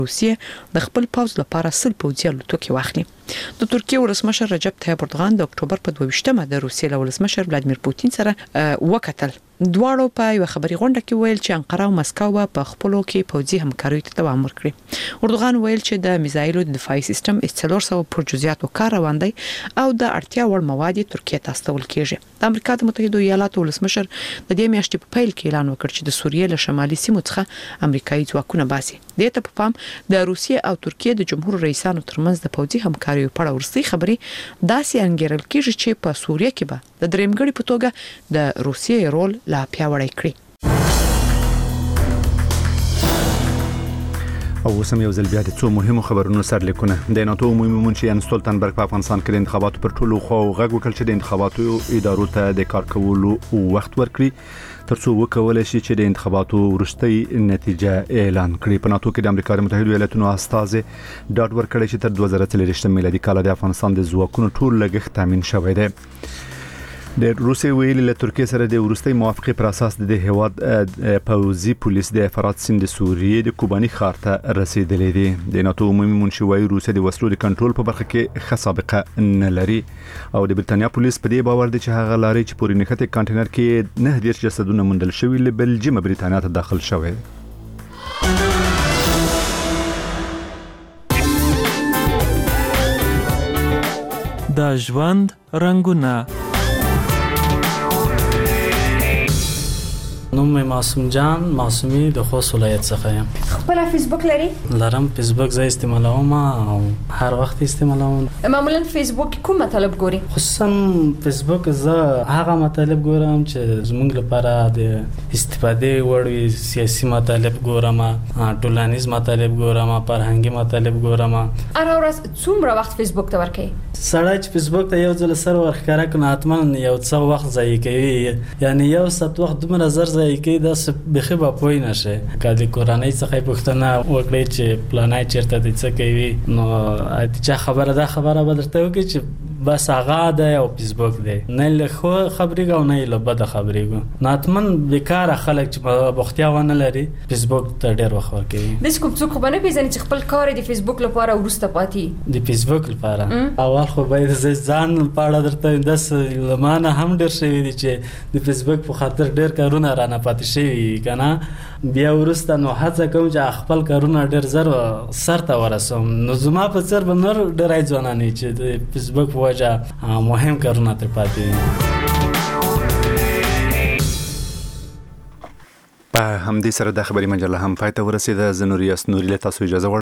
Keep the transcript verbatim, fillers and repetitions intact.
روسیې د خپل پوځ لپاره سل پوځي الوتکې واخلي. د ترکیه ولسمشر رجب طیب اردوغان د اکتوبر په دوه د روسیې له ولسمشر ولادیمیر پوتین سره وکتل. دواړو په یو خبري غونډه کې ویل چې انقره او مسکو په خپلو کې پوځي همکاري ته دوام ورکړي. اردوغان ویل چې د میزایلو د دفاعي سیستم څلور سوه پر جزئیاتو کار روان دی او د اړتیا وړ مواد ترکیه ته استول کیږي. د امریکا د متحده ایالاتو ولسمشر د دې میاشتې په پیل کې اعلان وکړ چې د سوریې له شمالي سیمو څخه امریکایي ځواکونه باسي. د ته په پام د روسیې او ترکیې د جمهور رئیسانو ترمنځ د پوځي همکاري په اړه ورسي خبري داسې انګیرل کیږي چې په سوریه کې به د درېمګړي په توګه د روسیې رول لا پیاوړی کړي. او وسم یو ځل بیا د څو مهمو خبرونو سرلیکونه. د ناتو عمومي منشي ان ستولتنبرګ په افغانستان کې د انتخاباتو پر ټولو خو غږ وکړ چې د انتخاباتو ادارو ته د کار کولو وخت ورکړي ترڅو وکولای شي چې د انتخاباتو وروستۍ نتیجه اعلان کړي. په ناتو کې د امریکا د متحده ایالاتونو استازي ډاډ ورکړی چې تر دوه زره څلوېښت میلادي کال د افغانستان د ځواکونو ټول لګښت تامین شوی دی. د روسیې ویل له ترکیه سره د وروستۍ موافقې پر اساس د هیواد پوځي پولیس د فرات سیند سوریې د کوبانی ښار ته رسیدلې دي. د ناتو عمومي منشي وايي روسیه د وسلو د کنټرول په برخه کې ښه سابقه نه لري او د بریتانیا پولیس په دې باور دي چې هغه لاري چې پورې نښته کانټینر کې نه دېرش جسدونه موندل شوي له بلجیم بریتانیا ته داخل شوی. د ژوند رنگونه. نوم مې معصوم جان معصومي د خوست ولایت څخه یم. خپل فیسبوک لري؟ لرم. فیسبوک زه استعمالوم او هر وخت استعمالوم. معمولا فیسبوک کوم مطلب ګوري؟ خصوصا فیسبوک زه هغه مطلب ګورم چې زموږ لپاره د استفادې وړ وي. سیاسي مطلب ګورم، ټولنیز مطلب ګورم، فرهنګي مطلب ګورم. هر ورځ څومره وخت فیسبوک ته ورکوي؟ سړی چې فیسبوک ته یو ځل سر ورښکاره کړي حتما یو څه وخت ضایع کوي. یعنی یو ساعت وخت دومره زر ځای کې د بخي به پوي نشي. کله کورنۍ څخه پوښتنه وکړي چې پلانای چیرته د څه کوي نو اته خبره ده خبره به درته وکړي چې بس هغه ده او فیسبوک دی. نه له خو خبرې او نه له بد خبرې. ناتمن بیکاره خلک چې بوختیا ونه لري فیسبوک ته ډېر وخت ورکوي. د کوم څوک خو نه پیژني چې خپل کار د فیسبوک لپاره ورسته پاتې د فیسبوک لپاره. اول خو باید ځان لپاره درته داس لمانه هم ډېر شوی دي چې د فیسبوک په خاطر ډېر کارونه رانه پاتې شوی کنه. بیا ورسته نو هڅه کوم چې خپل کارونه ډېر زر سر ته ورسوم. نو زما په څیر به نور ډېر ځوانان چې د فیسبوک په وجه مهم کارونه تر پاتې دي. په همدې سره د خبري مجله هم پای ته ورسېده. زه نور یاس نوري له تاسو اجازه